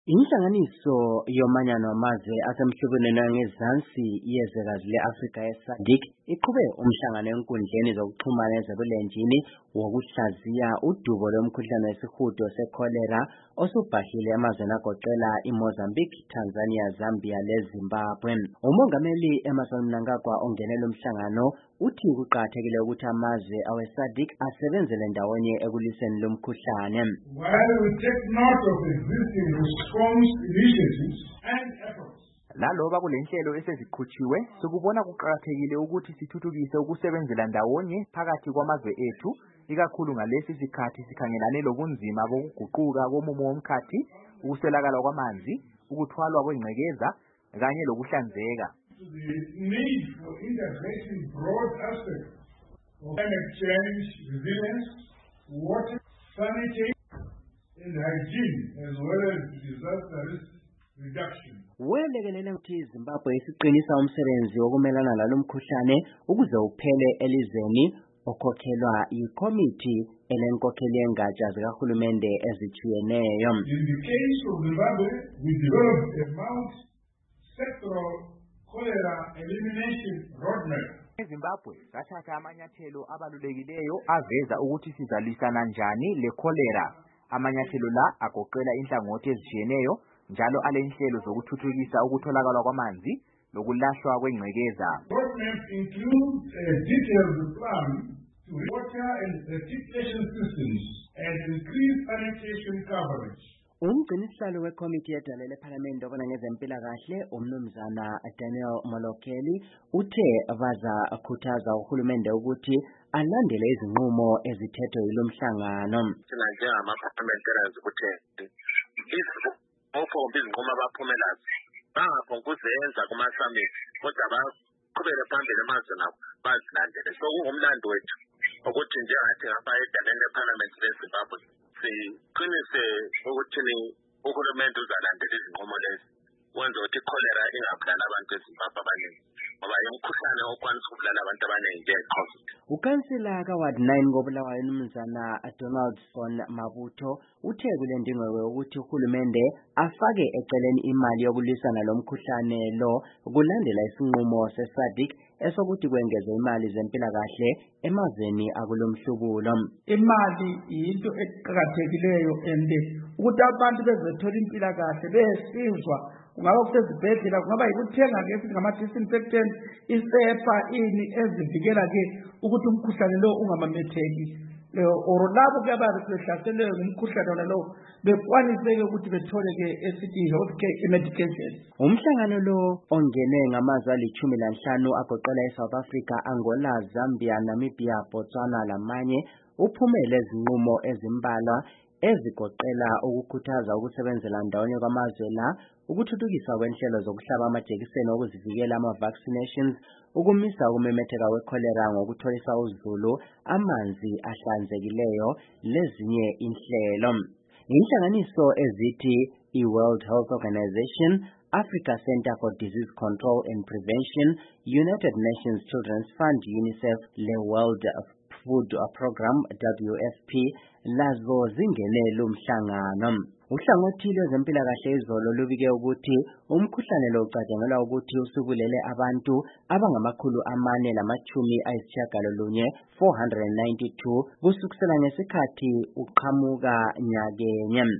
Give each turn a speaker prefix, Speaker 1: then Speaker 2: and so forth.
Speaker 1: Inhlanganiso yomanyano wamazwe asemhlubeni ngezansi yezwekazi le-Afrika ye-SADC iqhube umhlangano enkundleni zokuxhumana ezabulenjini wokuhlaziya udubo lomkhuhlane wesihudo sekholera osubhahile emazweni agoqela iMozambique, Tanzania, Zambia leZimbabwe. Umongameli Emmerson Mnangagwa ongenela umhlangano uthi kuqakathekile ukuthi amazwe awe-SADC asebenzele ndawonye ekulwiseni lomkhuhlane.
Speaker 2: While we take note of existing response initiatives and efforts,
Speaker 3: laloba kulenhlelo eseziqhutshwe sikubona kuqakathekile ukuthi sithuthukise ukusebenzela ndawonye phakathi kwamazwe ethu, ikakhulu ngalesi sikhathi sikhangelane lobunzima bokuguquka komumo womkhathi, ukuswelakala kwamanzi, ukuthwalwa kwengcekeza kanye lokuhlanzeka.
Speaker 2: to the need for integrating broad aspects of climate change, resilience, water, sanitation, and hygiene, as well as disaster risk reduction.
Speaker 1: Welekelele ukuthi iZimbabwe isiqinisa umsebenzi wokumelana lalomkhuhlane ukuze uphele elizweni okhokhelwa yikomiti enenkokheli yengatsha zikahulumende ezitshiyeneyo.
Speaker 2: In the case of Zimbabwe, we developed a multi-sectoral cholera elimination roadmap.
Speaker 3: EZimbabwe sathatha amanyathelo abalulekileyo aveza ukuthi sizalisana njani lekholera. Amanyathelo la agoqela inhlangothi ezitshiyeneyo njalo alenhlelo zokuthuthukisa ukutholakala kwamanzi lokulahlwa kwengcekeza.
Speaker 2: Roadmap includes a detailed plan to water and sanitation systems and increase sanitation coverage.
Speaker 1: Umgcinisihlalo wekomiti yedala lephalamende obona ngezempilakahle umnumzana Daniel Molokeli uthe bazakhuthaza uhulumende ukuthi alandele izinqumo ezithethwe yilomhlangano.
Speaker 4: Thina njengama-parliamentarians ukuthi izinqumo abaphumelayo bangaphonguzenza kuma-summit kodwa baqhubele phambili amazwe nabo bazilandele. So kungumlando wethu ukuthi njengathi ngapha edaleni lephalamende leZimbabwe siqinise ukuthi uhulumende uzalandela izinqumo lezi wenza ukuthi ikholera ingabulala abantu eZimbabwe abaningi ngoba umkhuhlane okwanisa ukubulala abantu abaningi njengeCOVID.
Speaker 1: Ukansila kaWard 9 koBulawayo umnumzana Donaldson Mabuto uthe kule ndingeko ukuthi uhulumende afake eceleni imali yokulwisana lomkhuhlane lo kulandela isinqumo se-SADC esokuthi kwengezwe imali zempilakahle emazweni akulomhlubulo.
Speaker 5: Imali yinto eqhakathekileyo ende ukuthi abantu bezothola impilakahle besizwa kungaba kusezibhedlela kungaba yikuthenga ke ngama-disinfectant isepa ini ezivikela ke ukuthi umkhuhlane lo ungamametheki or labo ke ababehlaselwe ngumkhuhlane lo bekwanise ukuthi bethole ke esithi health care medication.
Speaker 1: Umhlangano lo ongene ngamazwe ali-15 agoqela eSouth Africa, Angola, Zambia, Namibia, Botswana lamanye uphumele izinqumo ezimbalwa ezigoqela ukukhuthaza ukusebenzela ndawonye kwamazwe la, ukuthuthukisa kwenhlelo zokuhlaba amajekiseni okuzivikela ama-vaccinations, ukumisa ukumemetheka kwekholera ngokutholisa uzulu amanzi ahlanzekileyo lezinye inhlelo. Inhlanganiso ezithi i-World Health Organization, Africa Center for Disease Control and Prevention, United Nations Children's Fund, UNICEF, le-World Food Program, WFP, lazo zingene lumhlangano. Uhlangothi lwezempilakahle izolo lubike ukuthi umkhuhlane lo ucatshangelwa ukuthi usubulele abantu abangama-492 492 kusukela ngesikhathi uqhamuka nyakenye.